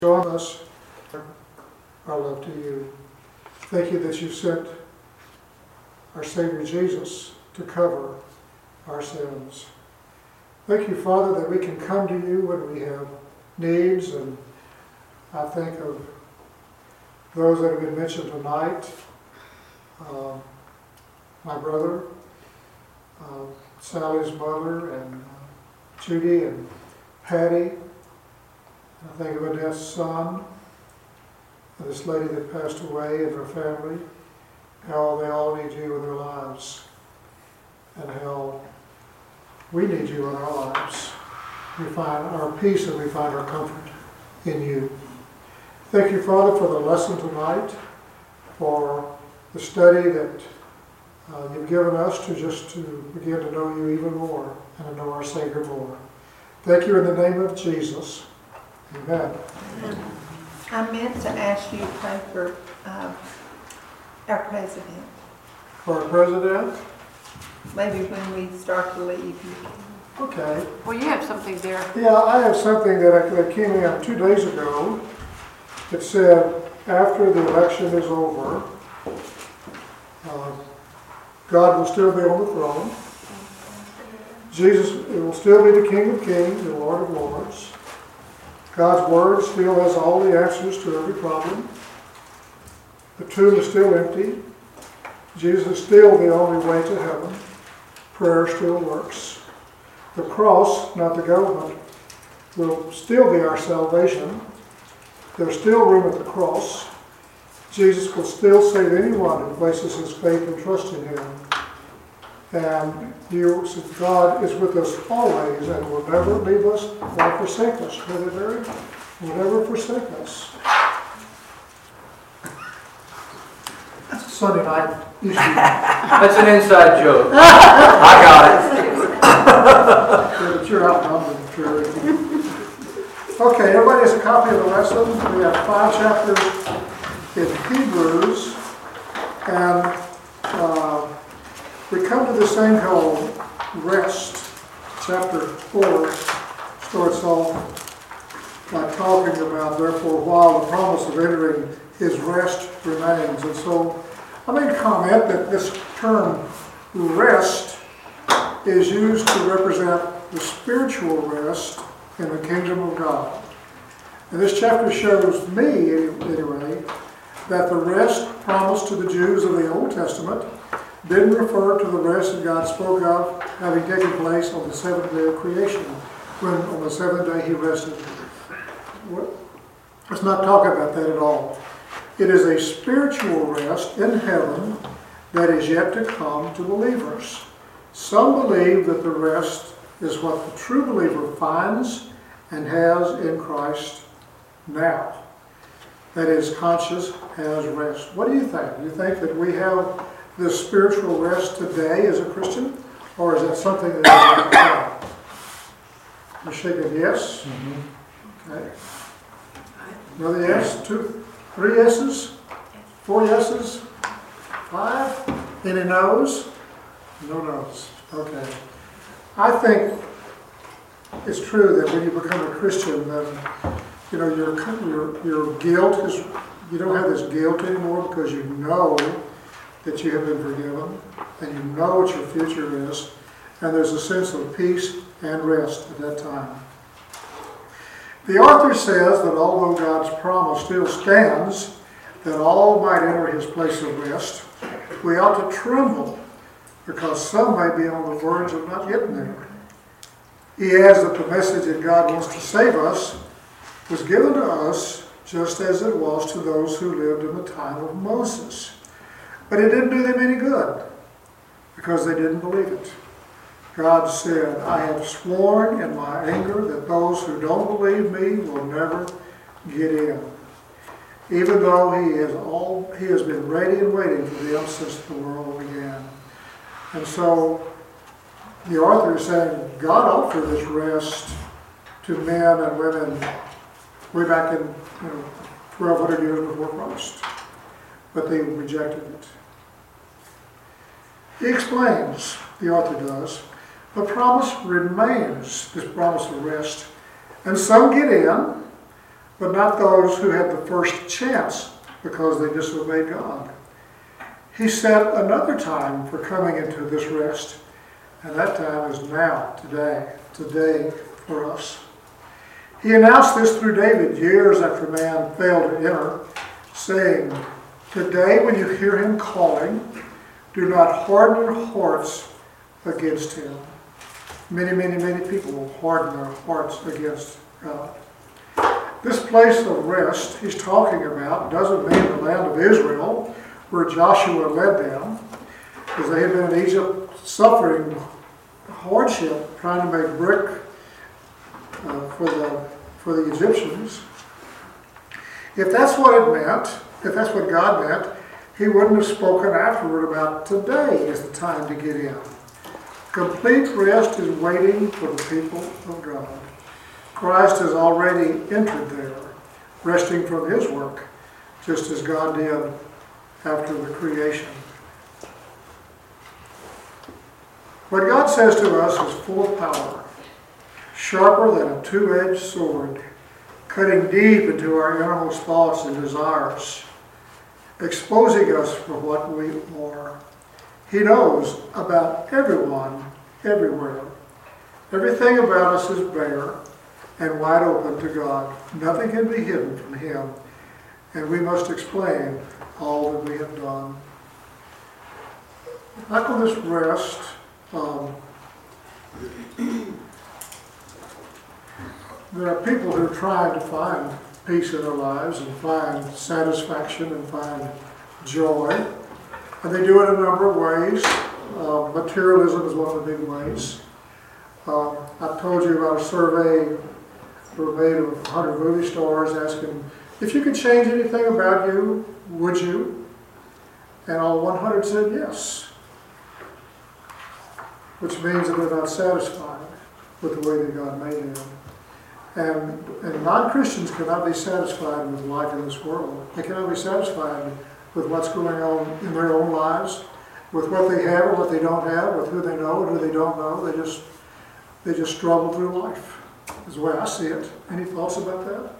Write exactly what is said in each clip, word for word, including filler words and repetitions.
Join us our love to you. Thank you that you sent our Savior Jesus to cover our sins. Thank you, Father, that we can come to you when we have needs, and I think of those that have been mentioned tonight. Uh, my brother, uh, Sally's mother, and uh, Judy and Patty. I think of Annette's son, and this lady that passed away, and her family, how they all need you in their lives, and how we need you in our lives. We find our peace and we find our comfort in you. Thank you, Father, for the lesson tonight, for the study that uh, you've given us to just to begin to know you even more and to know our Savior more. Thank you in the name of Jesus. Amen. I meant to ask you to pray for uh, our president. For our president? Maybe when we start to leave, you can. Okay. Well, you have something there. Yeah, I have something that, I, that came in two days ago. It said, after the election is over, uh, God will still be on the throne. Jesus will still be the King of Kings and Lord of Lords. God's Word still has all the answers to every problem. The tomb is still empty. Jesus is still the only way to heaven. Prayer still works. The cross, not the government, will still be our salvation. There's still room at the cross. Jesus will still save anyone who places his faith and trust in him. And you, God is with us always and will never leave us or forsake us. Brother Barry, will never forsake us. That's a Sunday night issue. That's an inside joke. I got it. Yeah, but you're outnumbered, Terry. Okay, everybody has a copy of the lesson. We have five chapters in Hebrews, and uh, we come to this thing called rest. Chapter four starts off by talking about, therefore, while the promise of entering his rest remains. And so I made a comment that this term rest is used to represent the spiritual rest in the kingdom of God. And this chapter shows me, anyway, that the rest promised to the Jews of the Old Testament didn't refer to the rest that God spoke of having taken place on the seventh day of creation, when on the seventh day he rested. Let's not talk about that at all. It is a spiritual rest in heaven that is yet to come to believers. Some believe that the rest is what the true believer finds and has in Christ now. That is, conscious has rest. What do you think? Do you think that we have this spiritual rest today as a Christian? Or is that something that is You're shaking yes? Mm-hmm. Okay. Another yes? Two? Three yeses? Four yeses? Five? Any no's? No no's. Okay. I think it's true that when you become a Christian, then you know your your your guilt is you don't have this guilt anymore because you know that you have been forgiven and you know what your future is, and there's a sense of peace and rest at that time. The author says that although God's promise still stands, that all might enter his place of rest, we ought to tremble because some may be on the verge of not getting there. He adds that the message that God wants to save us was given to us just as it was to those who lived in the time of Moses. But it didn't do them any good because they didn't believe it. God said, I have sworn in my anger that those who don't believe me will never get in. Even though he has all he has been ready and waiting for them since the world began. And so the author is saying God offered this rest to men and women way back in you know, twelve hundred years before Christ. But they rejected it. He explains, the author does, the promise remains, this promise of rest. And some get in, but not those who had the first chance because they disobeyed God. He set another time for coming into this rest, and that time is now, today, today for us. He announced this through David years after man failed to enter, saying, "Today when you hear him calling, do not harden your hearts against him." Many, many, many people will harden their hearts against God. This place of rest he's talking about doesn't mean the land of Israel, where Joshua led them, because they had been in Egypt suffering hardship, trying to make brick uh, for the for the Egyptians. If that's what it meant, if that's what God meant, he wouldn't have spoken afterward about today is the time to get in. Complete rest is waiting for the people of God. Christ has already entered there, resting from his work, just as God did after the creation. What God says to us is full of power, sharper than a two-edged sword, cutting deep into our innermost thoughts and desires, exposing us for what we are. He knows about everyone, everywhere. Everything about us is bare and wide open to God. Nothing can be hidden from him, and we must explain all that we have done. Like on this rest, um, there are people who are trying to find peace in their lives and find satisfaction and find joy. And they do it in a number of ways. Uh, materialism is one of the big ways. Uh, I told you about a survey that was made of one hundred movie stars asking, if you could change anything about you, would you? And all one hundred said yes. Which means that they're not satisfied with the way that God made them. And, and non-Christians cannot be satisfied with life in this world. They cannot be satisfied with what's going on in their own lives, with what they have or what they don't have, with who they know and who they don't know. They just, they just struggle through life, is the way I see it. Any thoughts about that?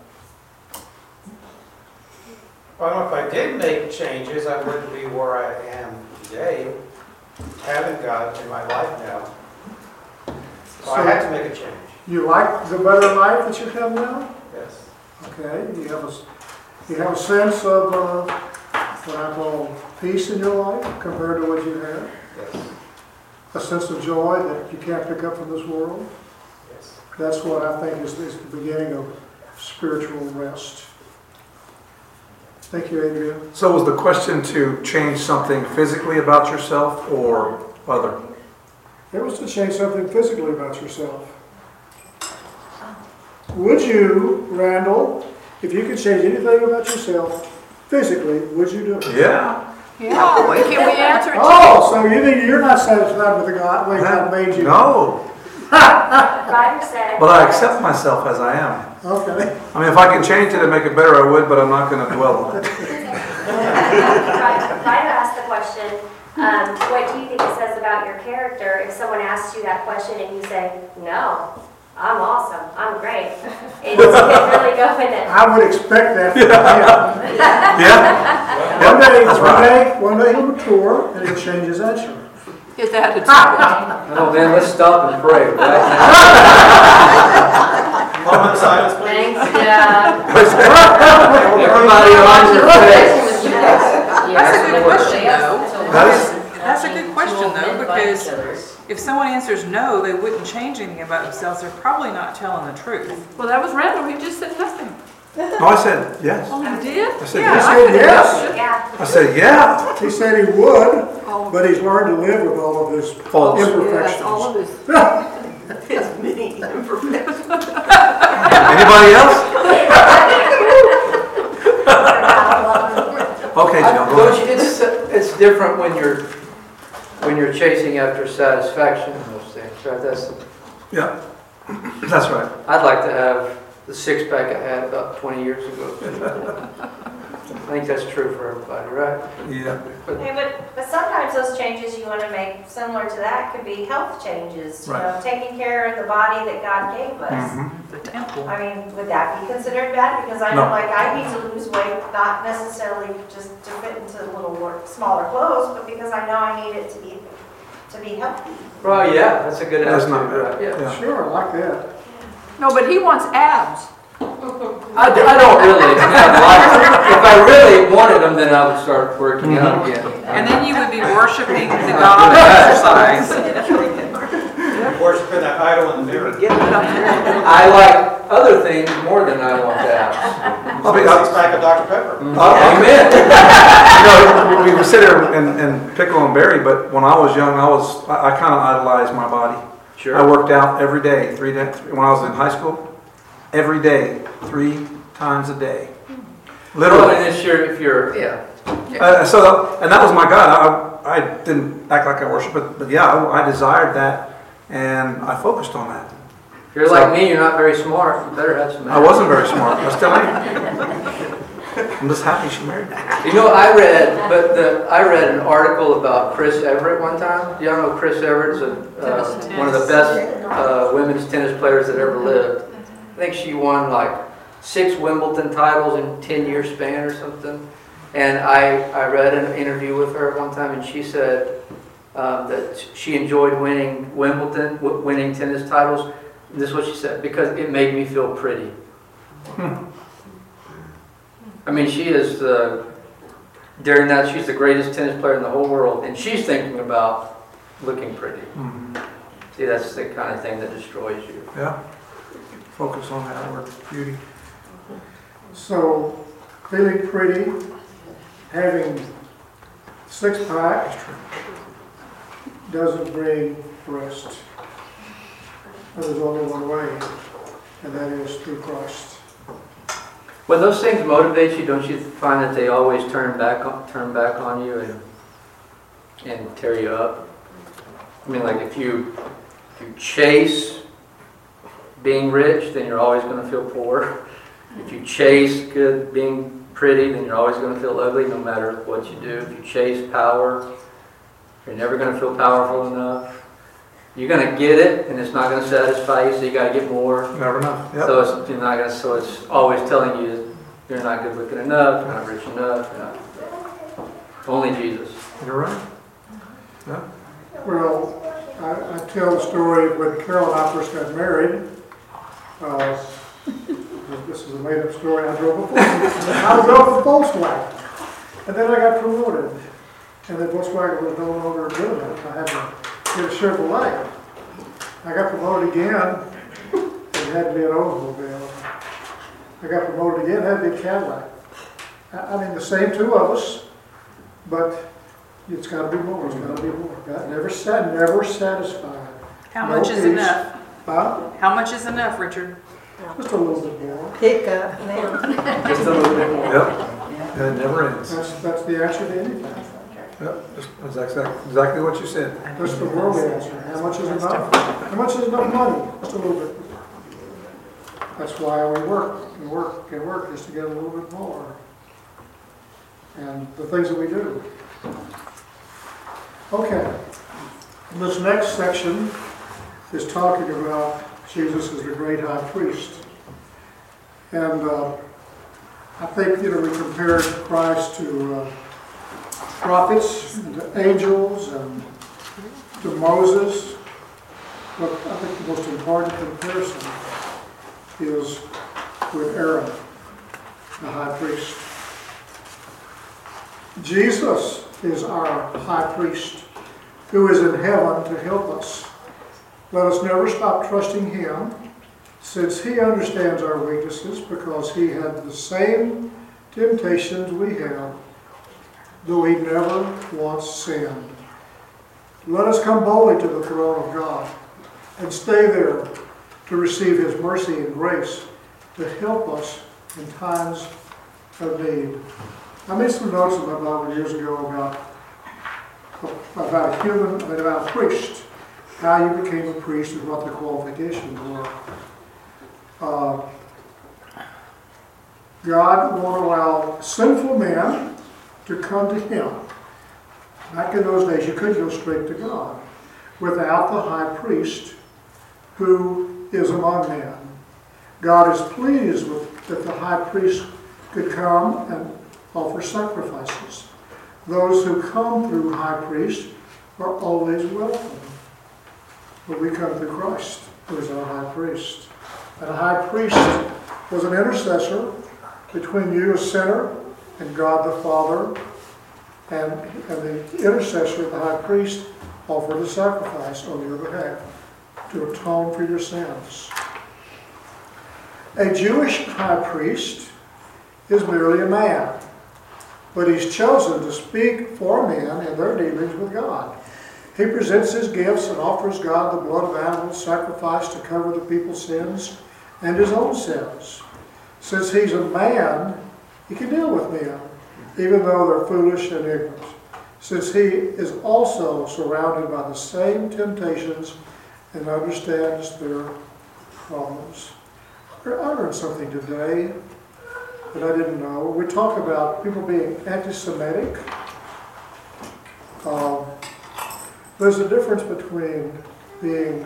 Well, if I did make changes, I wouldn't be where I am today, having God in my life now. So I had to make a change. You like the better life that you have now? Yes. Okay. You have a, you have a sense of uh, what I call peace in your life compared to what you had? Yes. A sense of joy that you can't pick up from this world? Yes. That's what I think is, is the beginning of spiritual rest. Thank you, Adrian. So was the question to change something physically about yourself or other? It was to change something physically about yourself. Would you, Randall, if you could change anything about yourself physically, would you do it? Yeah. Yeah, well, can we answer it? Oh, so you think you're not satisfied with the God, way God made you? No. Ryder said. But I accept myself as I am. Okay. I mean, if I can change it and make it better, I would, but I'm not going to dwell on it. Ryder asked the question, um, what do you think it says about your character if someone asks you that question and you say, no, I'm awesome, I'm great. It's, it's really going to... I would expect that from him. Yeah. One day, That's one right. day, one day he'll mature and he'll change his answer. His attitude. Oh man, let's stop and pray right now. Moment of silence, please. Thanks, yeah. Everybody on your face. That's a good question, though. That is- That's a good question, though, because if someone answers no, they wouldn't change anything about themselves, they're probably not telling the truth. Well, that was Randall. He just said nothing. No, I said yes. Oh, you did? I said He yes. said yes. Yeah. I said yeah. He said he would, but he's learned to live with all of his False. imperfections. All of his, his many imperfections. Anybody else? Okay, Jill, go Coach, ahead. it's, it's different when you're, when you're chasing after satisfaction in those things, right? That's, Yeah, that's right. I'd like to have the the six pack I had about twenty years ago. I think that's true for everybody, right? Yeah. Hey, but, but sometimes those changes you want to make similar to that could be health changes. You Right. know, taking care of the body that God gave us. Mhm. The temple. I mean, would that be considered bad? Because I No. know, like, I need to lose weight, not necessarily just to fit into little more, smaller clothes, but because I know I need it to be, to be healthy. Well, yeah, that's a good That's attitude, not bad. right? Yeah. Yeah. Sure, I like that. No, but he wants abs. I, d- I don't really have like, if I really wanted them, then I would start working out again. And then you would be worshiping the God of exercise. Worshiping that idol in the mirror. I like other things more than I want abs. I'll be, Six pack of Doctor Pepper. Amen. you know, we would sit here and, and pickle and berry, but when I was young, I was, I, I kind of idolized my body. Sure. I worked out every day, three days, when I was in high school, every day, three times a day. Well, Literally. and if you're, if you're, yeah. Uh, so, and that was my God. I, I didn't act like I worshiped, but, but yeah, I, I desired that, and I focused on that. If you're like me, you're not very smart. You better have some abs. I wasn't very smart. I still am. I'm just happy she married me. You know, I read, but the, I read an article about Chris Everett one time. Do y'all know Chris Everett's a, uh, one of the best uh, women's tennis players that ever lived. I think she won like six Wimbledon titles in ten year span or something. And I, I read an interview with her one time, and she said um, that she enjoyed winning Wimbledon, w- winning tennis titles. And this is what she said, because it made me feel pretty. I mean, she is the, during that, she's the greatest tennis player in the whole world, and she's thinking about looking pretty. Mhm. See, that's the kind of thing that destroys you. Yeah. Focus on that word, beauty. So, feeling pretty, having six pack doesn't bring rest. There's only one way, and that is through Christ. When those things motivate you, don't you find that they always turn back on, turn back on you and and tear you up? I mean, like if you if you chase being rich, then you're always going to feel poor. If you chase good being pretty, then you're always going to feel ugly, no matter what you do. If you chase power, you're never going to feel powerful enough. You're going to get it, and it's not going to satisfy you, so you got to get more. Never know. Yep. So it's, you're not gonna, so it's always telling you you're not good looking enough, you're not rich enough. You're not, only Jesus. You're right. Yeah. Well, I, I tell the story when Carol and I first got married. Uh, this is a made-up story. I drove a Volkswagen. I drove a Volkswagen, and then I got promoted, and then Volkswagen was no longer doing it. I had to get a Chevrolet. I got promoted again. It had to be an Oldsmobile. I got promoted again. It had to be a Cadillac. I, I mean, the same two of us, but it's got to be more. It's got to be more. God never said, never satisfied. How No much is peace. enough? Huh? How much is enough, Richard? Just a little bit more. Pick up now. Just a little bit more. Yep. And it never ends. That's, that's the answer to anything. Yep. Just, that's exactly, exactly what you said. That's the worldly answer. How much is enough? How much is enough money? Just a little bit. That's why we work and work and work, is to get a little bit more. And the things that we do. Okay. This next section is talking about Jesus as the great high priest. And uh, I think, you know, we compared Christ to uh, prophets, and to angels, and to Moses. But I think the most important comparison is with Aaron, the high priest. Jesus is our high priest who is in heaven to help us. Let us never stop trusting him, since he understands our weaknesses, because he had the same temptations we have, though he never once sinned. Let us come boldly to the throne of God and stay there to receive his mercy and grace to help us in times of need. I made some notes in my Bible years ago about, about a human, about a priest, how you became a priest and what the qualifications were. Uh, God won't allow sinful men to come to him. Back in those days, you could go straight to God without the high priest who is among men. God is pleased with that the high priest could come and offer sacrifices. Those who come through high priest are always welcome. But we come through Christ, who is our high priest. And a high priest was an intercessor between you, a sinner, and God the Father. And, and the intercessor, the high priest, offered a sacrifice on your behalf to atone for your sins. A Jewish high priest is merely a man, but he's chosen to speak for men in their dealings with God. He presents his gifts and offers God the blood of animals sacrificed to cover the people's sins and his own sins. Since he's a man, he can deal with men, even though they're foolish and ignorant. Since he is also surrounded by the same temptations and understands their problems. I learned something today that I didn't know. We talk about people being anti-Semitic. Um, there's a difference between being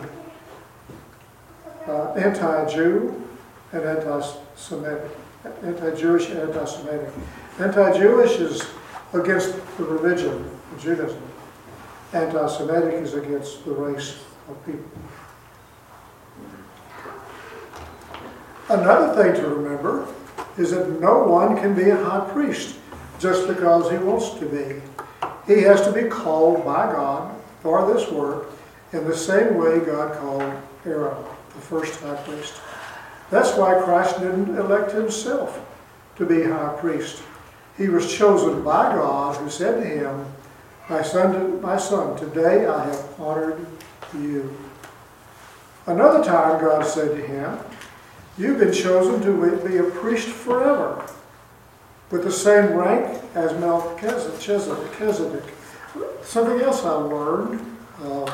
uh, anti-Jew and anti-Semitic, anti-Jewish and anti-Semitic. Anti-Jewish is against the religion of Judaism. Anti-Semitic is against the race of people. Another thing to remember is that no one can be a high priest just because he wants to be. He has to be called by God for this work in the same way God called Aaron, the first high priest. That's why Christ didn't elect himself to be high priest. He was chosen by God, who said to him, My son, my son, today I have honored you. Another time God said to him, You've been chosen to be a priest forever, with the same rank as Melchizedek. Something else I learned, uh,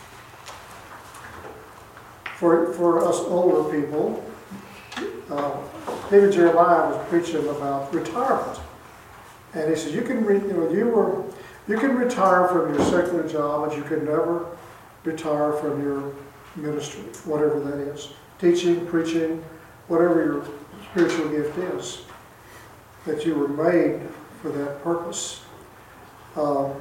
for, for us older people, uh, David Jeremiah was preaching about retirement. And he said, you can, re, you know, you were, you can retire from your secular job, but you can never retire from your ministry, whatever that is. Teaching, preaching, whatever your spiritual gift is, that you were made for that purpose. Um,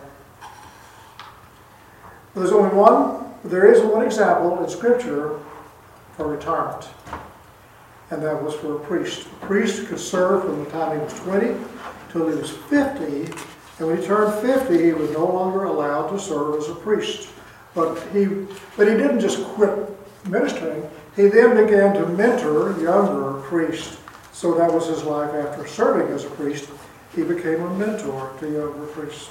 there's only one, there is one example in Scripture for retirement, and that was for a priest. A priest could serve from the time he was twenty till he was fifty, and when he turned fifty, he was no longer allowed to serve as a priest. But he, but he didn't just quit ministering. He then began to mentor younger priests. So that was his life after serving as a priest. He became a mentor to younger priests.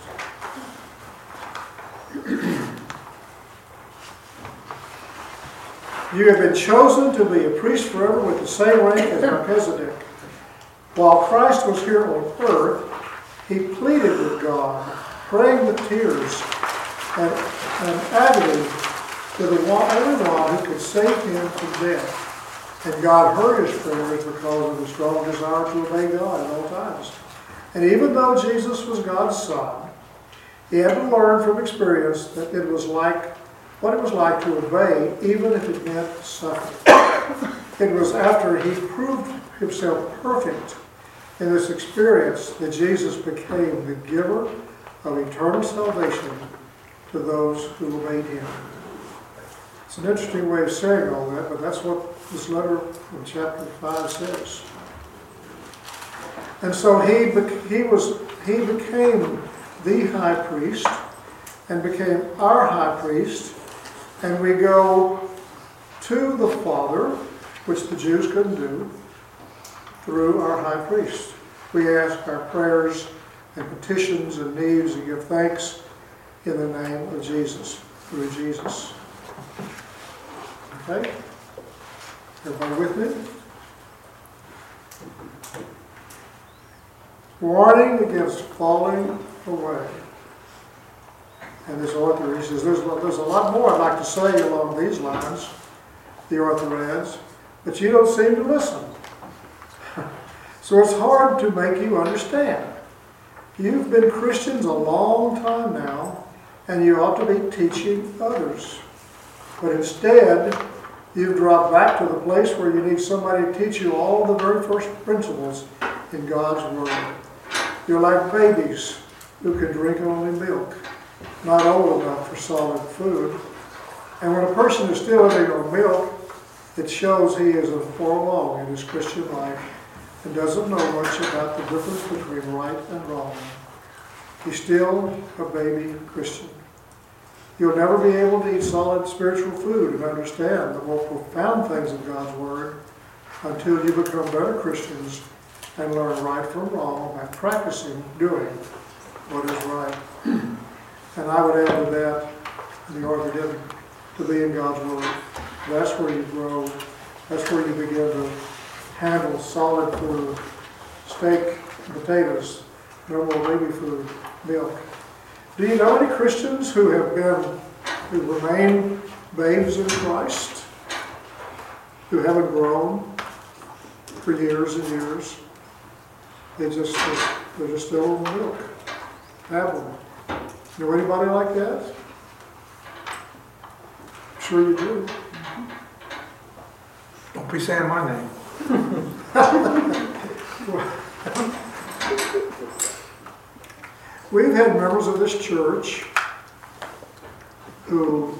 You have been chosen to be a priest forever with the same rank as Melchizedek. While Christ was here on earth, he pleaded with God, praying with tears and, and agony to the only one who could save him from death. And God heard his prayers because of his strong desire to obey God at all times. And even though Jesus was God's son, he had to learn from experience that it was like what it was like to obey, even if it meant suffering. It was after he proved himself perfect in this experience that Jesus became the giver of eternal salvation to those who obeyed him. It's an interesting way of saying all that, but that's what this letter in chapter five says. And so he he was he became the high priest and became our high priest, and we go to the Father, which the Jews couldn't do, through our high priest. We ask our prayers and petitions and needs and give thanks in the name of Jesus, through Jesus. Okay? Everybody with me? Warning against falling away. And this author, he says, there's, there's a lot more I'd like to say along these lines, the author adds, but you don't seem to listen. So it's hard to make you understand. You've been Christians a long time now, and you ought to be teaching others. But instead, you've dropped back to the place where you need somebody to teach you all the very first principles in God's Word. You're like babies who can drink only milk, not old enough for solid food. And when a person is still living on milk, it shows he is far along in his Christian life and doesn't know much about the difference between right and wrong. He's still a baby Christian. You'll never be able to eat solid spiritual food and understand the more profound things of God's Word until you become better Christians and learn right from wrong by practicing doing what is right. And I would add to that, the author did, to be in God's Word. That's where you grow. That's where you begin to handle solid food, steak, potatoes, no more baby food, milk. Do you know any Christians who have been, who remain babes in Christ, who haven't grown for years and years? They just, they're just still on milk. Have them. Know anybody like that? I'm sure you do. Don't be saying my name. We've had members of this church who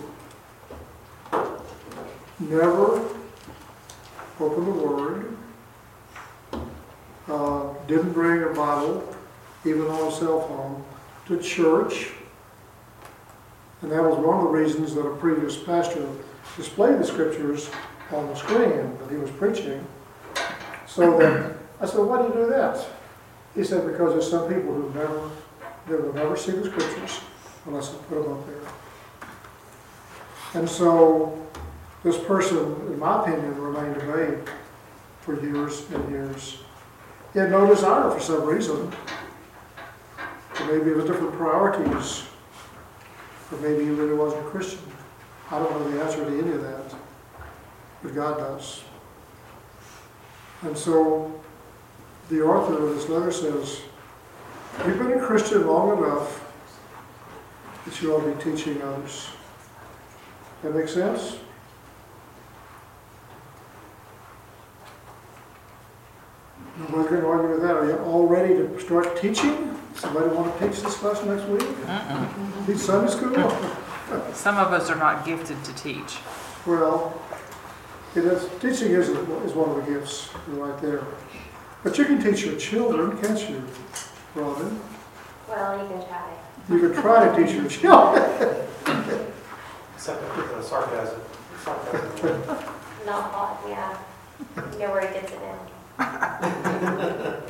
never opened the Word, uh, didn't bring a Bible, even on a cell phone, to church. And that was one of the reasons that a previous pastor displayed the scriptures on the screen that he was preaching. So that I said, why do you do that? He said, because there's some people who never, they will never see the scriptures unless I put them up there. And so this person, in my opinion, remained a babe for years and years. He had no desire for some reason. Or maybe it was different priorities. Or maybe he really wasn't a Christian. I don't know the answer to any of that. But God does. And so the author of this letter says, you've been a Christian long enough that you ought to be teaching others. That make sense? Nobody's going to argue with that. Are you all ready to start teaching? Somebody want to teach this class next week? Mm-mm. Teach Sunday school? Some of us are not gifted to teach. Well, it is, teaching is, is one of the gifts right there. But you can teach your children, can't you, Robin? Well, you can try. You can try to teach your children. Except with the sarcasm. sarcasm. Not hot, yeah. You know where he gets it in.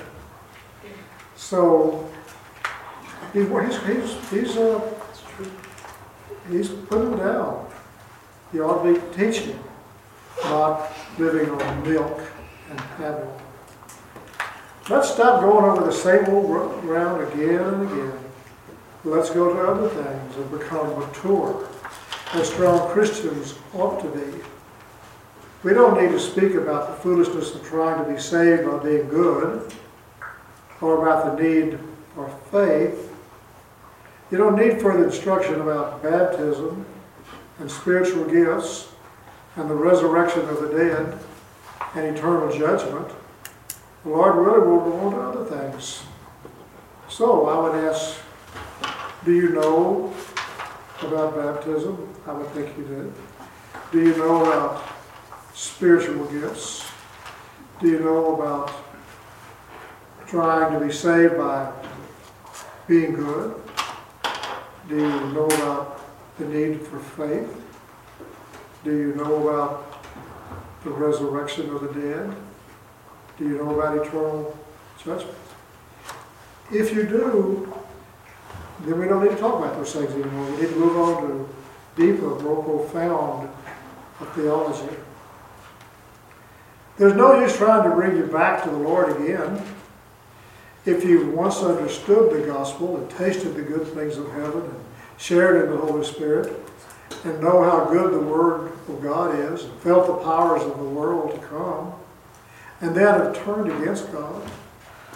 So, he, he's, he's, he's, uh, he's putting down. You ought to be teaching, not living on milk and habit. Let's stop going over the same old ground again and again. Let's go to other things and become mature, as strong Christians ought to be. We don't need to speak about the foolishness of trying to be saved by being good, or about the need for faith. You don't need further instruction about baptism and spiritual gifts and the resurrection of the dead and eternal judgment. The Lord really will go on to other things. So I would ask, do you know about baptism? I would think you did. Do you know about spiritual gifts? Do you know about trying to be saved by being good? Do you know about the need for faith? Do you know about the resurrection of the dead? Do you know about eternal judgment? If you do, then we don't need to talk about those things anymore. We need to move on to deeper, more profound theology. There's no use trying to bring you back to the Lord again. If you once understood the gospel and tasted the good things of heaven and shared in the Holy Spirit and know how good the Word of God is and felt the powers of the world to come, and then have turned against God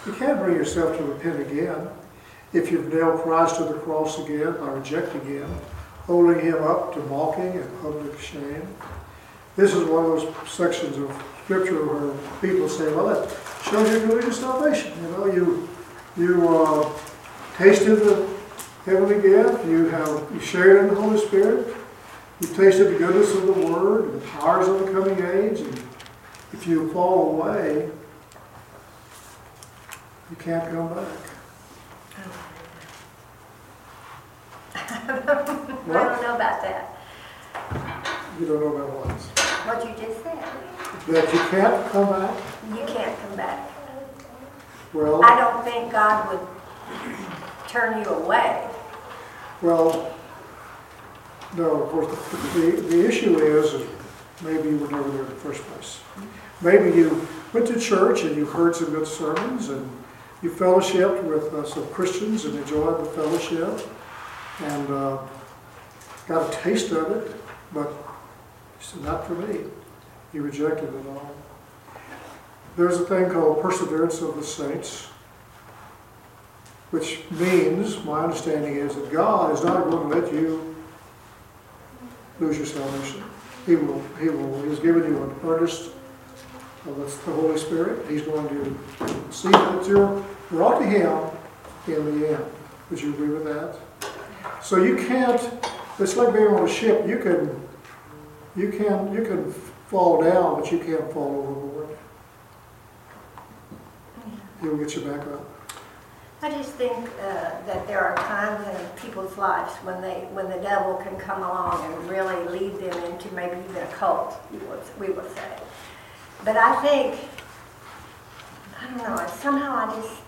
You can't bring yourself to repent again if you've nailed Christ to the cross again by rejecting him, holding him up to mocking and public shame. This is one of those sections of Scripture where people say, well, that shows your committed to salvation. You know, you you uh, tasted the heavenly gift, you have you shared in the Holy Spirit, you tasted the goodness of the Word, and the powers of the coming age, and if you fall away, you can't come back. I don't know about that. You don't know about what? What you just said. That you can't come back? You can't come back. Well, I don't think God would turn you away. well, no, of course, the, the, the issue is, is maybe you were never there in the first place. Maybe you went to church and you heard some good sermons and you fellowshiped with uh, some Christians and enjoyed the fellowship and uh, got a taste of it, but you said, not for me. You rejected it all. There's a thing called perseverance of the saints, which means, my understanding is, that God is not going to let you lose your salvation. He will, he will, He's given you an earnest of the Holy Spirit. He's going to see that you're brought to Him in the end. Would you agree with that? So you can't, it's like being on a ship. You can, you can, you can fall down, but you can't fall overboard. He'll get you back up. I just think uh, that there are times in people's lives when they, when the devil can come along and really lead them into maybe even a cult, you would, we would say. But I think, I don't know, somehow I just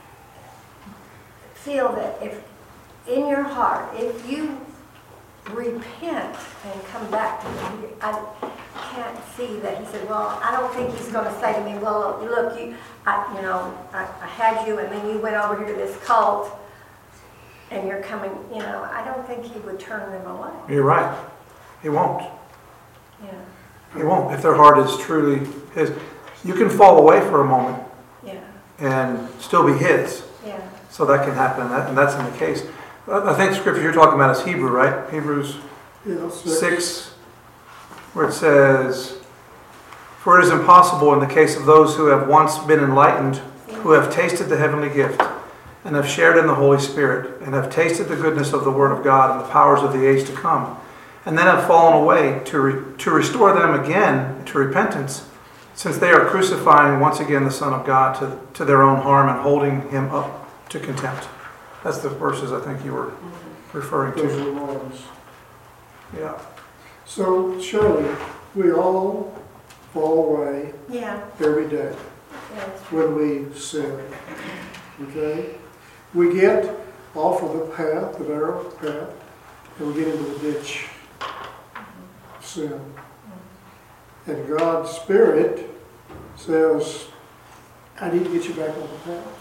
feel that if in your heart, if you repent and come back to him, I can't see that he said, well, I don't think he's going to say to me, well, look, you, I, you know, I, I had you and then you went over here to this cult and you're coming, you know, I don't think he would turn them away. You're right. He won't. Yeah, He won't. If their heart is truly his. You can fall away for a moment yeah, and still be his. yeah. So that can happen, and, that, and that's in the case. I think the scripture you're talking about is Hebrew, right? Hebrews You know, six. six, where it says, "For it is impossible in the case of those who have once been enlightened, who have tasted the heavenly gift, and have shared in the Holy Spirit, and have tasted the goodness of the Word of God and the powers of the age to come, and then have fallen away, to re- to restore them again to repentance, since they are crucifying once again the Son of God to, to their own harm and holding him up to contempt." That's the verses I think you were referring Those to. are the ones. Yeah. So surely we all fall away Yeah, every day yeah. when we sin. Okay? We get off of the path, the narrow path, and we get into the ditch of sin. And God's Spirit says, I need to get you back on the path.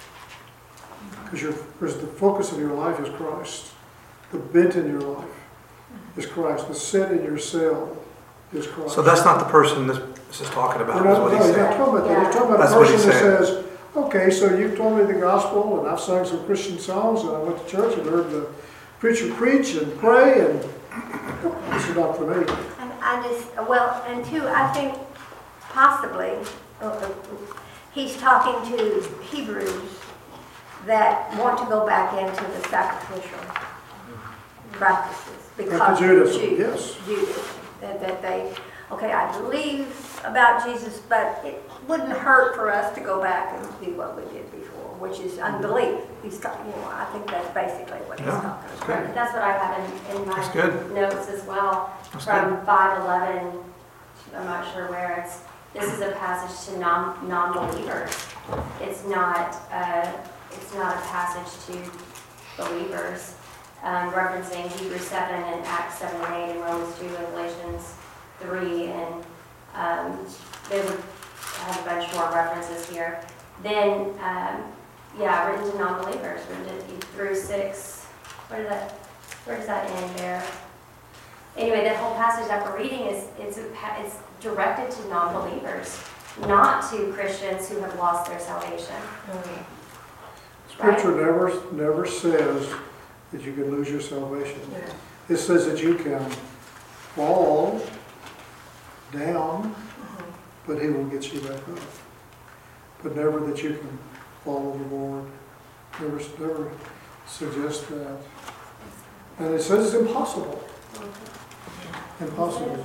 Because the focus of your life is Christ. The bent in your life is Christ. The set in your cell is Christ. So that's not the person this, this is talking about, We're is not, what no, he's he's not saying. talking about that. He's talking about That's a what person he's that saying. says, okay, so you've told me the gospel, and I've sung some Christian songs, and I went to church and heard the preacher preach and pray, and this is not for me. And I just, well, and two, I think possibly, uh, he's talking to Hebrews that want to go back into the sacrificial practices. Because Back to Judaism, Jew- yes. Judaism, that, that they, okay, I believe about Jesus, but it wouldn't hurt for us to go back and do what we did before, which is unbelief. He's talking, you know, I think that's basically what he's Yeah, talking that's about. good. That's what I have in, in That's my good. notes as well, That's from five eleven, I'm not sure where it's, this is a passage to non, non-believers. It's not, uh, it's not a passage to believers, um, referencing Hebrews seven and Acts seven and eight and Romans two and Galatians three, and um, there's a, I have a bunch more references here. Then, um, yeah, written to non-believers, written to through six. Where does that, where does that end there? Anyway, that whole passage that we're reading is it's a, pa- it's directed to non-believers. not to Christians who have lost their salvation. Scripture never, never says that you can lose your salvation. It says that you can fall down, but He will get you back up. But never that you can fall overboard. Never, never suggest that. And it says it's impossible. Impossible.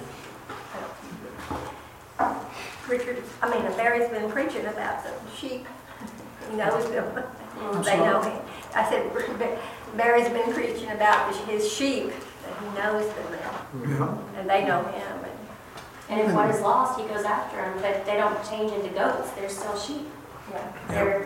Richard, I mean, Barry's been preaching about the sheep. He knows them. I'm They know sorry? him. I said, Barry's been preaching about his sheep, that he knows them now, Yeah. and they know him. and- And if one is lost, he goes after them, but they don't change into goats, they're still sheep. They're,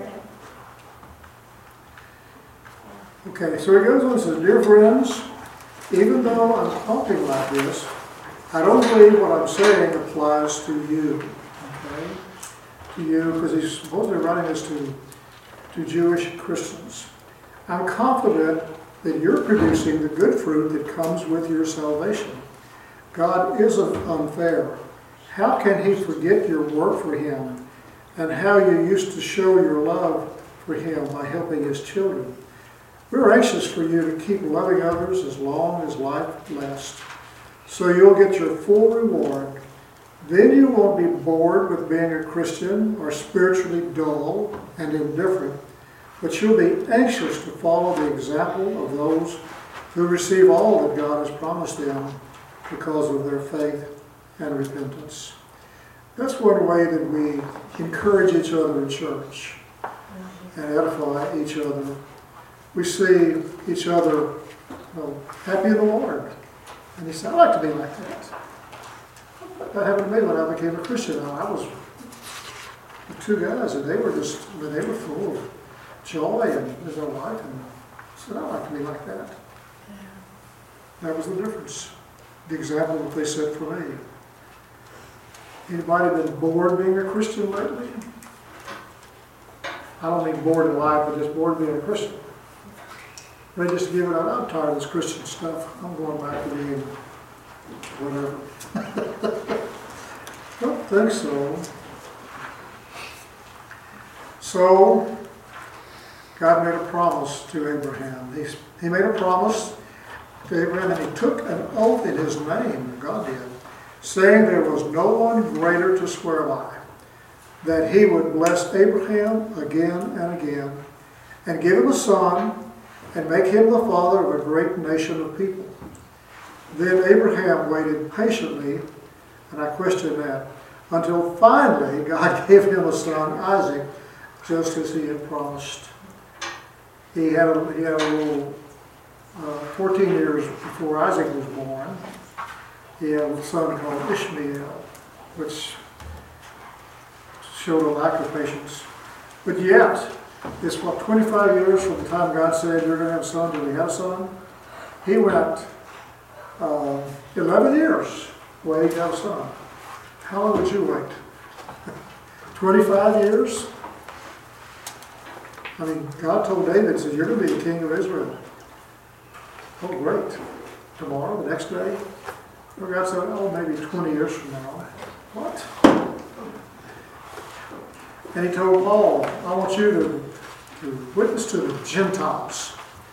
Okay, so he goes on and says, dear friends, even though I'm talking like this, I don't believe what I'm saying applies to you. Okay? To you, because he's supposedly writing this to, to Jewish Christians. I'm confident that you're producing the good fruit that comes with your salvation. God isn't unfair. How can He forget your work for Him and how you used to show your love for Him by helping His children? We're anxious for you to keep loving others as long as life lasts, so you'll get your full reward. Then you won't be bored with being a Christian or spiritually dull and indifferent, but you'll be anxious to follow the example of those who receive all that God has promised them because of their faith and repentance. That's one way that we encourage each other in church and edify each other. We see each other, you know, happy in the Lord. And he said, I like to be like that. That happened to me when I became a Christian. I was with two guys, and they were just, I mean, they were full of joy and their life. And I said, I like to be like that. That was the difference. The example that they set for me. Anybody been bored being a Christian lately? I don't mean bored in life, but just bored being a Christian. They just give it up. I'm tired of this Christian stuff. I'm going back to being whatever. Don't think so. So, God made a promise to Abraham. He, he made a promise to Abraham, and He took an oath in His name, God did, saying there was no one greater to swear by, that He would bless Abraham again and again, and give him a son, and make him the father of a great nation of people. Then Abraham waited patiently, and I question that, until finally God gave him a son, Isaac, just as He had promised. He had a, he had a little, uh, fourteen years before Isaac was born, he had a son called Ishmael, which showed a lack of patience. But yet, it's what, twenty-five years from the time God said you're going to have a son till He had a son? He went uh, eleven years waiting to have a son. How long would you wait? twenty-five years? I mean, God told David, says, you're going to be the king of Israel. Oh, great. Tomorrow, the next day? Well, God said, oh, maybe twenty years from now. What? And He told Paul, I want you to, to witness to the Gentiles.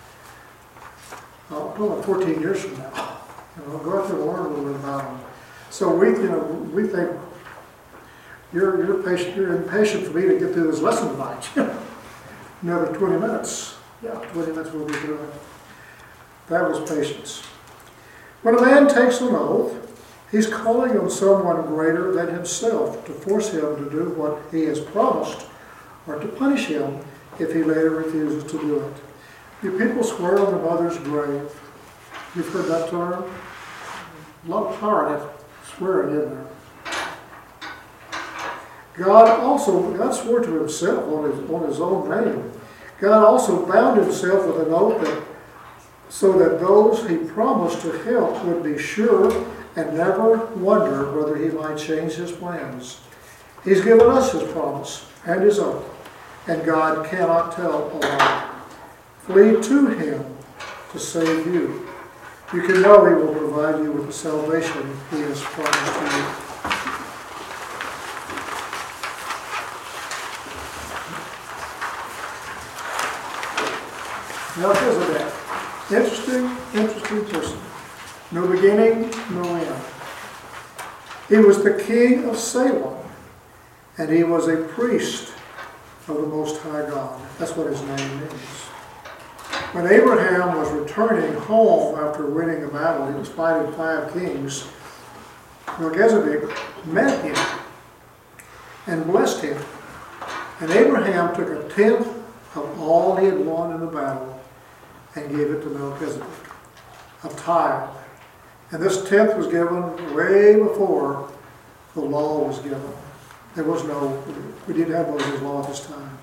I'll pull it fourteen years from now. And I'll go out there and learn a little bit about them. So we, you know, we think you're you're patient, you're impatient for me to get through this lesson tonight. Another twenty minutes. Yeah, twenty minutes we'll be through it. That was patience. When a man takes an oath, he's calling on someone greater than himself to force him to do what he has promised, or to punish him if he later refuses to do it. Do people swear on their mother's grave? You've heard that term? A lot of power in that swearing, isn't there? God also, God swore to Himself on His, on his own name. God also bound Himself with an oath that, so that those He promised to help would be sure and never wonder whether He might change His plans. He's given us His promise and His oath, and God cannot tell a lie. Flee to Him to save you. You can know He will provide you with the salvation He has promised to you. Melchizedek. Interesting, interesting person. No beginning, no end. He was the king of Salem, and he was a priest of the Most High God. That's what his name means. When Abraham was returning home after winning a battle, he was fighting five kings, Melchizedek met him and blessed him. And Abraham took a tenth of all he had won in the battle and gave it to Melchizedek, a tithe. And this tenth was given way before the law was given. There was no, we didn't have Moses' law at this time.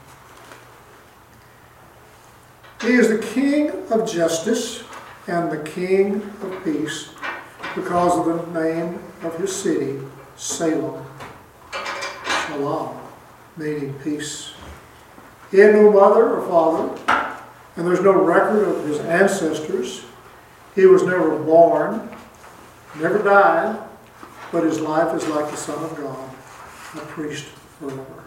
He is the king of justice and the king of peace because of the name of his city, Salem. Shalom, meaning peace. He had no mother or father, and there's no record of his ancestors. He was never born, never died, but his life is like the Son of God, a priest forever.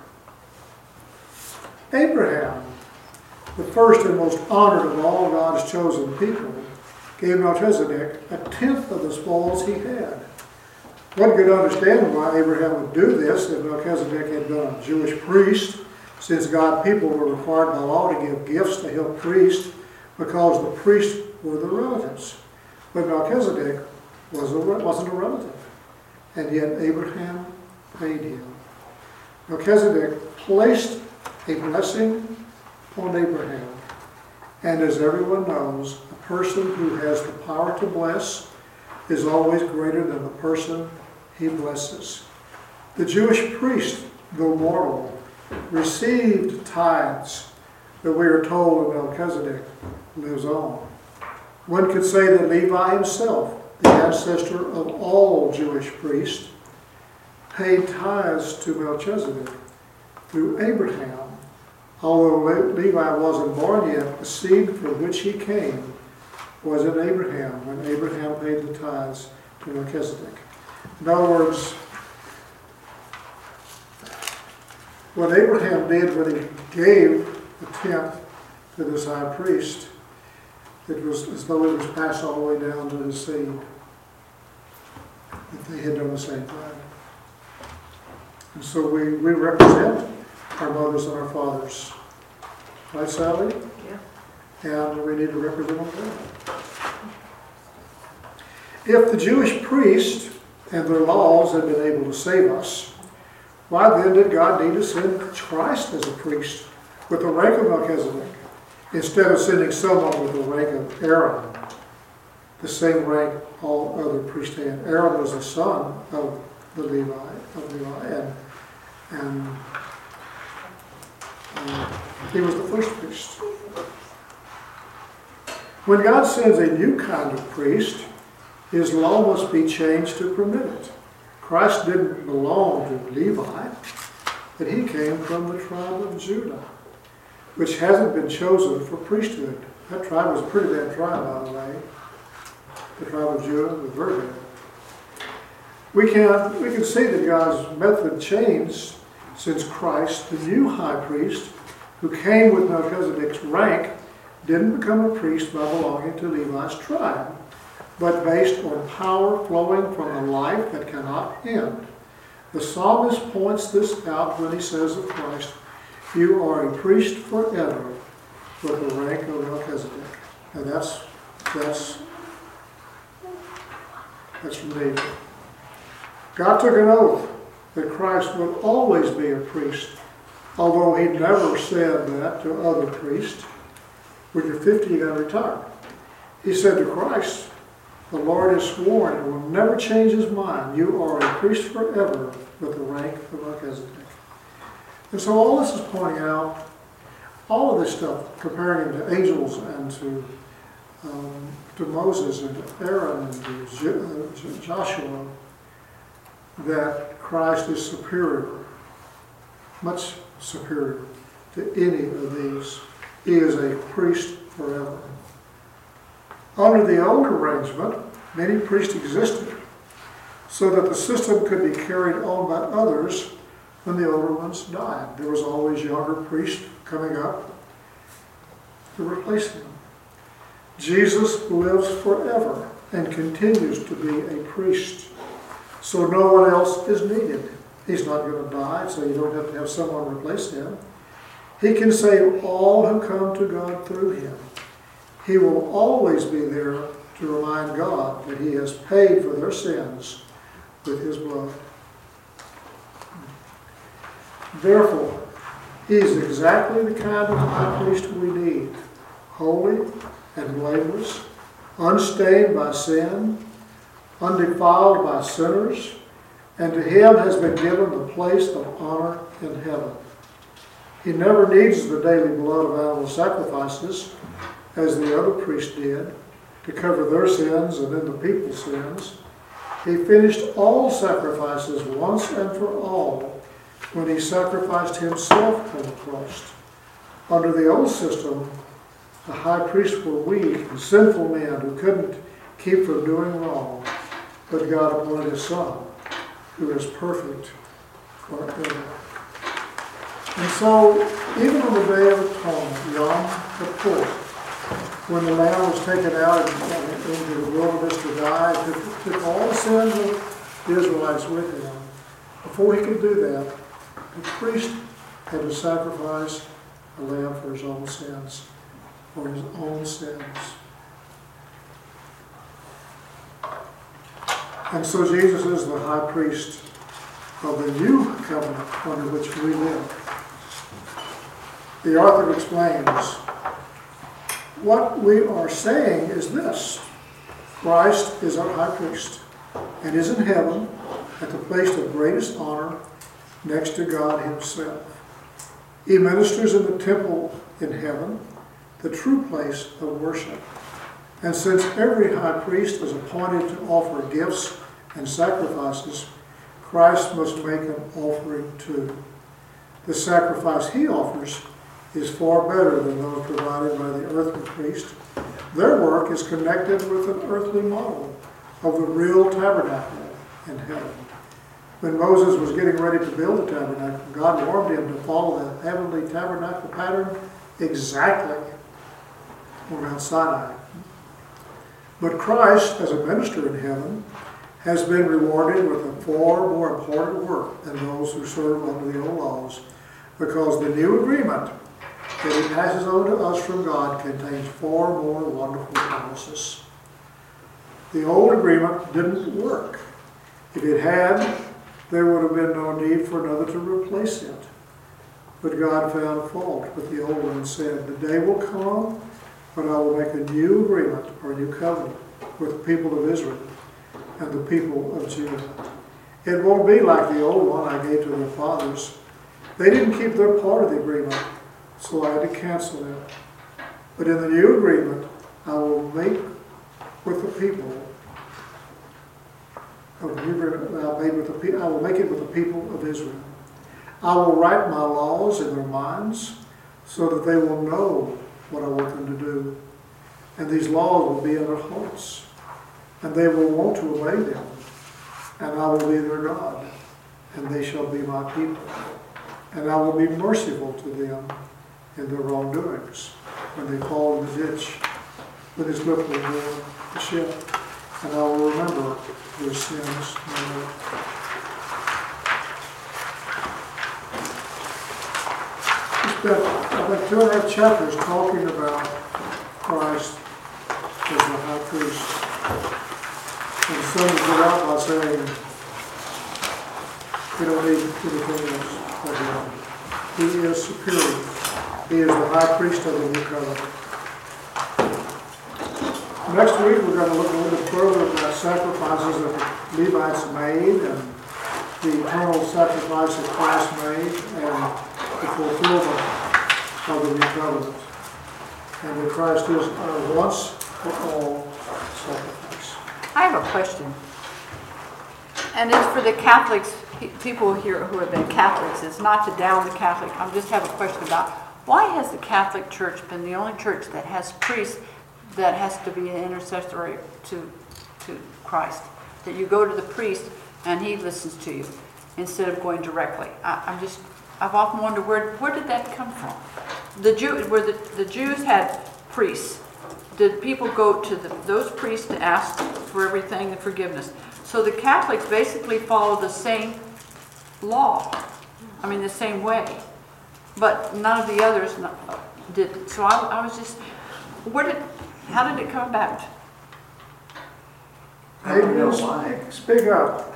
Abraham, the first and most honored of all God's chosen people, gave Melchizedek a tenth of the spoils he had. One could understand why Abraham would do this if Melchizedek had been a Jewish priest, since God's people were required by law to give gifts to help priests because the priests were the relatives. But Melchizedek was a, wasn't a relative, and yet Abraham paid him. Melchizedek placed a blessing on Abraham, and as everyone knows, a person who has the power to bless is always greater than the person he blesses. The Jewish priest, though mortal, received tithes, but we are told that Melchizedek lives on. One could say that Levi himself, the ancestor of all Jewish priests, paid tithes to Melchizedek through Abraham. Although Levi wasn't born yet, the seed from which he came was in Abraham, when Abraham paid the tithes to Melchizedek. In other words, what Abraham did when he gave the tenth to this high priest, it was as though it was passed all the way down to his seed, if they had done the same thing. And so we, we represent our mothers and our fathers. Right, Sally? Yeah. And we need to represent them. If the Jewish priests and their laws had been able to save us, why then did God need to send Christ as a priest with the rank of Melchizedek, instead of sending someone with the rank of Aaron, the same rank all other priests had? Aaron was a son of the Levi, of Levi, and, and uh, he was the first priest. When God sends a new kind of priest, his law must be changed to permit it. Christ didn't belong to Levi, but he came from the tribe of Judah, which hasn't been chosen for priesthood. That tribe was a pretty bad tribe, by the way. The tribe of Judah was very bad. We can, we can see that God's method changed since Christ, the new high priest, who came with Melchizedek's rank, didn't become a priest by belonging to Levi's tribe, but based on power flowing from a life that cannot end. The psalmist points this out when he says of Christ, "You are a priest forever with the rank of Melchizedek." And that's, that's, that's from David. God took an oath that Christ would always be a priest, although he never said that to other priests. When you're fifty, you got to retire. He said to Christ, "The Lord has sworn and will never change his mind. You are a priest forever with the rank of Melchizedek." And so all this is pointing out, all of this stuff, comparing him to angels and to, um, to Moses and to Aaron and to Jo- uh, Joshua, that Christ is superior, much superior to any of these. He is a priest forever. Under the old arrangement, many priests existed so that the system could be carried on by others when the older ones died. There was always younger priests coming up to replace them. Jesus lives forever and continues to be a priest. So no one else is needed. He's not going to die, so you don't have to have someone replace him. He can save all who come to God through him. He will always be there to remind God that he has paid for their sins with his blood. Therefore, he is exactly the kind of high priest we need, holy and blameless, unstained by sin, undefiled by sinners, and to him has been given the place of honor in heaven. He never needs the daily blood of animal sacrifices, as the other priests did, to cover their sins and then the people's sins. He finished all sacrifices once and for all when he sacrificed himself on the cross. Under the old system, the high priests were weak and sinful men who couldn't keep from doing wrong, but God appointed his Son, who is perfect forever. And so, even on the Day of Atonement, Yom Kippur, when the Lamb was taken out into the wilderness to die, took, took all the sins of the Israelites with him. Before he could do that, the priest had to sacrifice a lamb for his own sins, for his own sins. And so Jesus is the high priest of the new covenant under which we live. The author explains, what we are saying is this: Christ is our high priest and is in heaven at the place of greatest honor next to God himself. He ministers in the temple in heaven, the true place of worship. And since every high priest is appointed to offer gifts and sacrifices, Christ must make an offering too. The sacrifice he offers is far better than those provided by the earthly priest. Their work is connected with an earthly model of the real tabernacle in heaven. When Moses was getting ready to build the tabernacle, God warned him to follow the heavenly tabernacle pattern exactly on Mount Sinai. But Christ, as a minister in heaven, has been rewarded with a far more important work than those who serve under the old laws, because the new agreement that he passes on to us from God contains far more wonderful promises. The old agreement didn't work. If it had, there would have been no need for another to replace it. But God found fault with the old one and said, the day will come when I will make a new agreement or a new covenant with the people of Israel and the people of Judah. It won't be like the old one I gave to their fathers. They didn't keep their part of the agreement, so I had to cancel it. But in the new agreement, I will make with the people, of the new agreement I made with the people, I will make it with the people of Israel. I will write my laws in their minds so that they will know what I want them to do. And these laws will be in their hearts, and they will want to obey them. And I will be their God, and they shall be my people. And I will be merciful to them in their wrongdoings when they fall in the ditch with his whip on board the ship. And I will remember their sins no more. We spent about two and a half chapters talking about Christ as the high priest. And some get out by saying, we don't need anything else but him. He is superior. He is the high priest of the new covenant. Next week we're going to look a little bit further at the sacrifices that the Levites made and the eternal sacrifice that Christ made and the fulfillment of the new covenant. And that Christ is our once for all sacrifice. I have a question. And it's for the Catholics, pe- people here who have been Catholics. It's not to down the Catholic. I just have a question about why has the Catholic Church been the only church that has priests that has to be an intercessory to, to Christ? That you go to the priest and he listens to you instead of going directly. I, I'm just, I've often wondered where, where did that come from? The Jew, where the, the Jews had priests did people go to the, those priests to ask for everything and forgiveness? So the Catholics basically follow the same law, I mean, the same way, but none of the others no- did. So I, I was just, where did, how did it come about? I don't know Adrian, why. speak, speak up.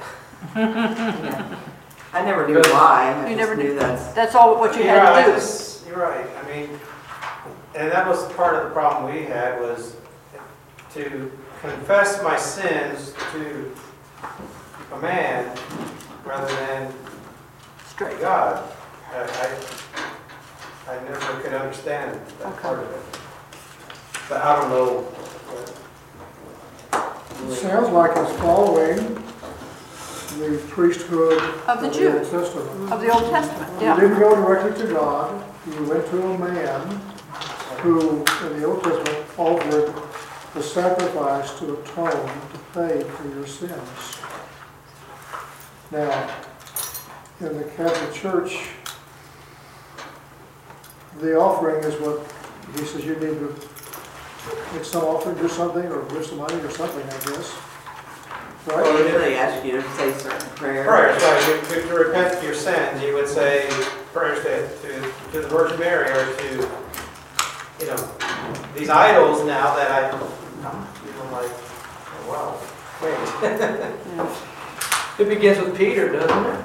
I never knew why. I You just never knew knew. that's. That's all what you Yeah, had I to do. just- You're right, I mean, and that was part of the problem we had, was to confess my sins to a man rather than Straight. God. I, I, I never could understand that Okay. part of it. But I don't know. It sounds like it's following the priesthood Of the Old Jews. Testament. Of the Old Testament, You yeah. didn't go directly to God, you went to a man who, in the Old Testament, offered the sacrifice to atone, to pay for your sins. Now, in the Catholic Church, the offering is what, he says you need to make some offering, do something, or give some money or something, I guess. Or Right? if they ask you to say certain prayers. Prayers, right, to, to repent of your sins, you would say prayers to, to, to the Virgin Mary, or to, you know, these idols now that I, you know, like, oh, wow, wait. It begins with Peter, doesn't it?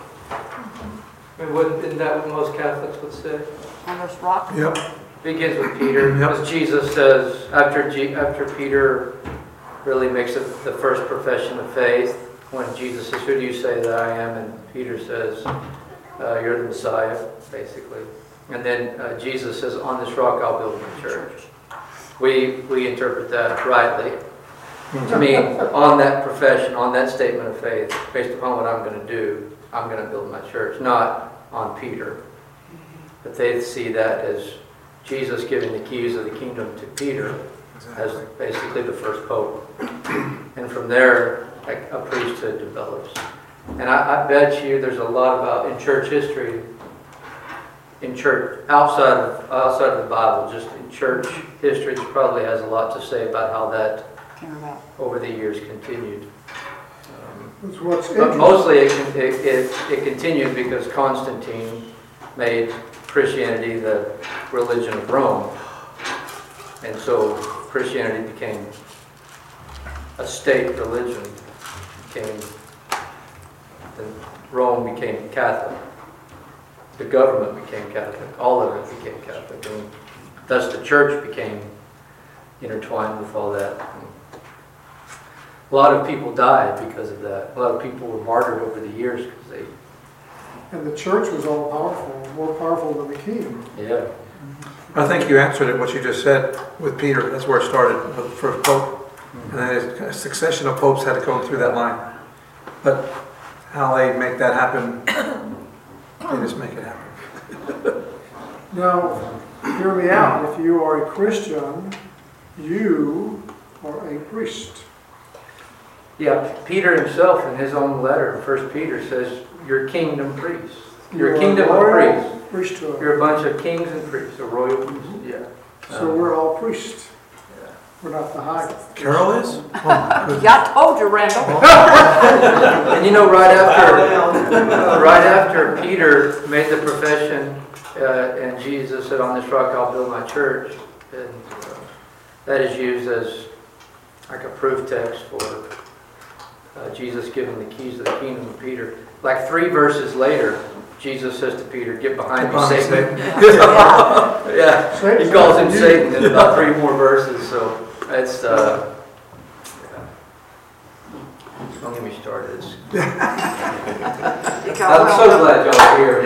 I mean, wouldn't, isn't that what most Catholics would say? On this rock. Yep. Begins with Peter, Yep. because Jesus says, after G, after Peter really makes it the first profession of faith, when Jesus says, "Who do you say that I am?" and Peter says, uh, "You're the Messiah," basically. And then uh, Jesus says, "On this rock I'll build my church." We we interpret that rightly to mean on that profession, on that statement of faith, based upon what I'm going to do, I'm going to build my church, not on Peter. But they see that as Jesus giving the keys of the kingdom to Peter as basically the first pope. And from there, like, a priesthood develops. And I, I bet you there's a lot about, in church history, in church, outside of, outside of the Bible, just in church history, there probably has a lot to say about how that, Came about. over the years, continued. Um, That's what's But interesting. mostly it, con- it, it, it continued because Constantine made Christianity the religion of Rome. And so Christianity became a state religion, became, then Rome became Catholic. The government became Catholic, all of it became Catholic. And thus the church became intertwined with all that. A lot of people died because of that. A lot of people were martyred over the years because they, And the church was all powerful, more powerful than the king. yeah. I think you answered it, what you just said with Peter. That's where it started, with the first pope. And then a succession of popes had to come through that line. But how they make that happen, they just make it happen. Now, hear me out. If you are a Christian, you are a priest. Yeah, Peter himself in his own letter, First Peter, says, "You're kingdom priests. You're a kingdom of royal priests. priesthood. You're a bunch of kings and priests, a royal priest." Yeah. So we're all priests. We're not the high. Carol is? Oh, Yeah, I told you, Randall. And you know, right after, right after Peter made the profession, uh, and Jesus said, "On this rock I'll build my church," and uh, that is used as like a proof text for uh, Jesus giving the keys of the kingdom to Peter. Like three verses later, Jesus says to Peter, "Get behind me, Behind me, Satan." Satan. Yeah, Satan's he calls him not you. Satan in about three more verses, so it's, uh, yeah. Don't get me started. It's- I'm so glad y'all are here.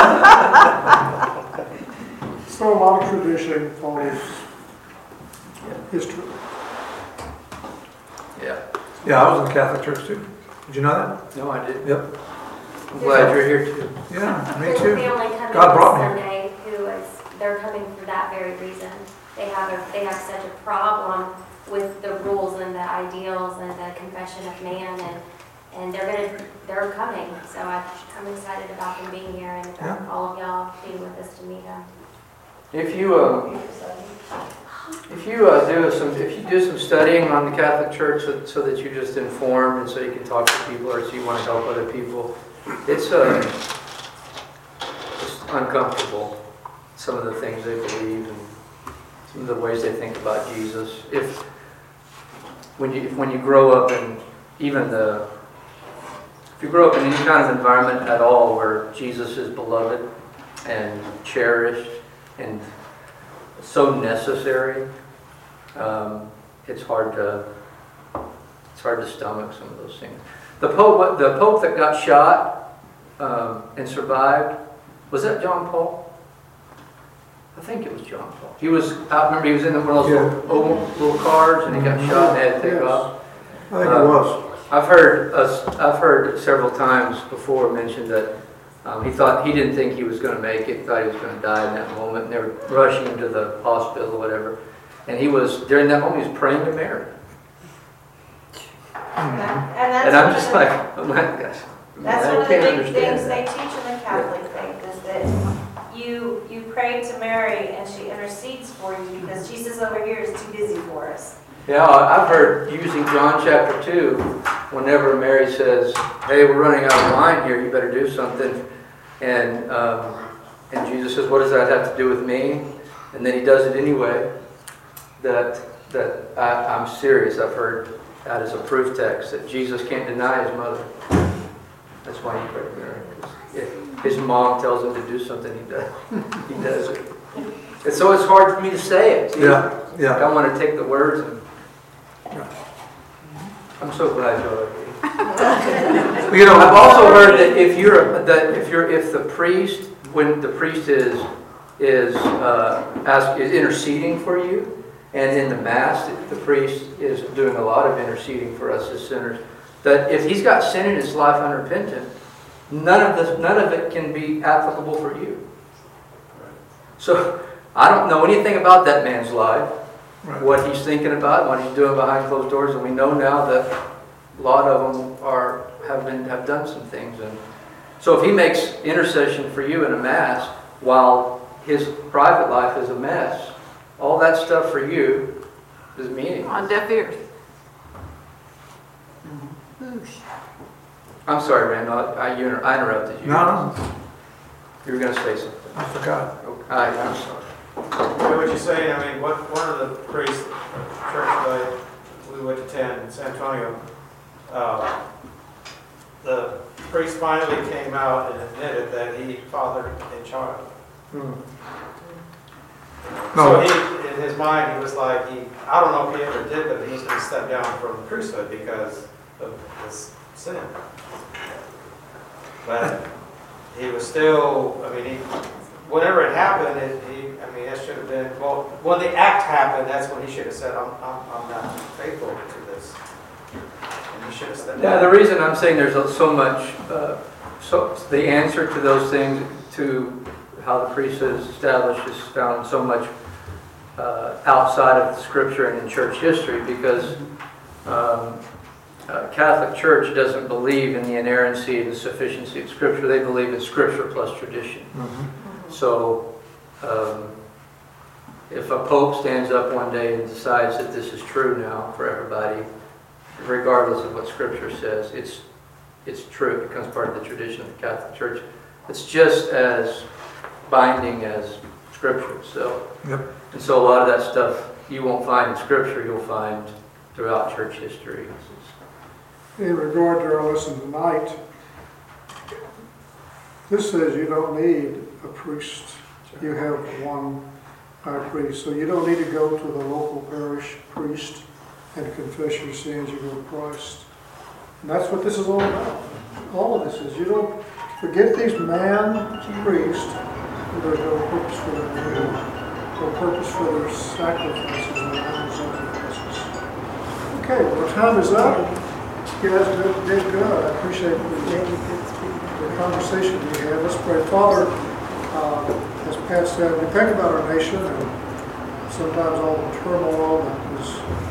So a lot of tradition follows history. Yeah. Yeah, I was in the Catholic Church too. Did you know that? No, I didn't. Yep. I'm glad you're here too. Yeah, me The too. family coming God brought this me. Sunday, who is, they're coming for that very reason. They have a, they have such a problem with the rules and the ideals and the confession of man, and, and they're gonna, they're coming. So I, I'm excited about them being here and about Yeah. all of y'all being with us to meet them. If you, um, if if you uh, do some, if you do some studying on the Catholic Church so, so that you're just informed and so you can talk to people or so you want to help other people, it's uh, it's uncomfortable. Some of the things they believe and some of the ways they think about Jesus. If when you when you grow up in even the if you grow up in any kind of environment at all where Jesus is beloved and cherished and so necessary, um, it's hard to it's hard to stomach some of those things. The Pope, the Pope that got shot um, and survived, was that John Paul? I think it was John Paul. He was out. Remember, he was in one of those Yeah. little, oval, little cars, and he got shot and had to take Yes. off. I think it Um, was. I've heard us. I've heard several times before mentioned that um, he thought he didn't think he was going to make it. He thought he was going to die in that moment, and they were rushing him to the hospital or whatever. And he was during that moment he was praying to Mary. And that's And one I'm of just the- like, oh my gosh, That's I one of the can't big understand things that. they teach in the Catholic faith, is that you, you pray to Mary and she intercedes for you because Jesus over here is too busy for us. Yeah, I've heard using John chapter two, whenever Mary says, "Hey, we're running out of wine here. You better do something," and um, and Jesus says, "What does that have to do with me?" And then he does it anyway. That that I, I'm serious. I've heard that as a proof text that Jesus can't deny his mother. That's why he prayed to Mary. If his mom tells him to do something, he does. He does it. And so it's hard for me to say it. See? Yeah, yeah. I don't want to take the words and. I'm so glad you're okay. You know, I've also heard that if you're that if you're if the priest when the priest is is uh, ask, is interceding for you, and in the mass the priest is doing a lot of interceding for us as sinners. That if he's got sin in his life unrepentant, none of this none of it can be applicable for you. So I don't know anything about that man's life. Right. What he's thinking about, what he's doing behind closed doors, and we know now that a lot of them are have been have done some things. And so, if he makes intercession for you in a mass while his private life is a mess, all that stuff for you is meaningless. On deaf ears. Oosh. I'm sorry, Randall. I, you, I interrupted you. no, no, You were going to say something. I forgot. I, I'm sorry. What would you say, I mean, what, one of the priests, church that we went to attend in San Antonio, uh, the priest finally came out and admitted that he fathered a child. No. So he, in his mind, he was like, he, I don't know if he ever did, but he's going to step down from the priesthood because of this sin. But he was still, I mean, he, whenever it happened, it, he, I mean, that should have been, well, when the act happened, that's when he should have said, I'm, I'm, I'm not faithful to this. And he should have stepped Yeah, down. the reason I'm saying there's so much, uh, so the answer to those things, to how the priesthood is established, is found so much uh, outside of the Scripture and in church history, because um, uh, Catholic Church doesn't believe in the inerrancy and the sufficiency of Scripture. They believe in Scripture plus tradition. Mm-hmm. So, um, if a pope stands up one day and decides that this is true now for everybody, regardless of what Scripture says, it's it's true. It becomes part of the tradition of the Catholic Church. It's just as binding as Scripture. So, Yep. and so a lot of that stuff you won't find in Scripture. You'll find throughout church history. In regard to our lesson tonight, this says you don't need a priest. You have one high priest. So you don't need to go to the local parish priest and confess your sins. You go to Christ. And that's what this is all about. All of this is, you don't forget these man priests. There's no purpose for them. No purpose for their sacrifices and their own sacrifices. Okay, well, the time is up. You guys did, did good. I appreciate the, the conversation we had. Let's pray. Father, uh, as Pat said, we think about our nation and sometimes all the turmoil that was